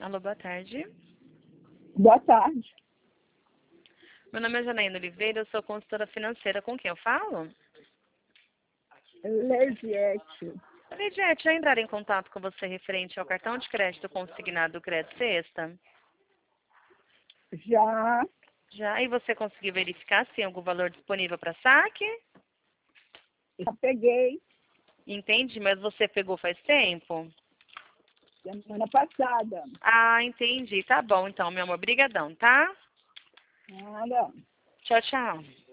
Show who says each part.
Speaker 1: Alô, boa tarde.
Speaker 2: Boa tarde.
Speaker 1: Meu nome é Janaína Oliveira, eu sou consultora financeira. Com quem eu falo?
Speaker 2: Legiete.
Speaker 1: Lidiete, já entraram em contato com você referente ao cartão de crédito consignado do Crédito Sexta?
Speaker 2: Já,
Speaker 1: Já, e você conseguiu verificar se tem algum valor disponível para saque?
Speaker 2: já peguei
Speaker 1: Entende, mas você pegou faz tempo?
Speaker 2: semana passada.
Speaker 1: Ah, entendi. Tá bom, então, meu amor. Brigadão, tá?
Speaker 2: Nada.
Speaker 1: Tchau, tchau.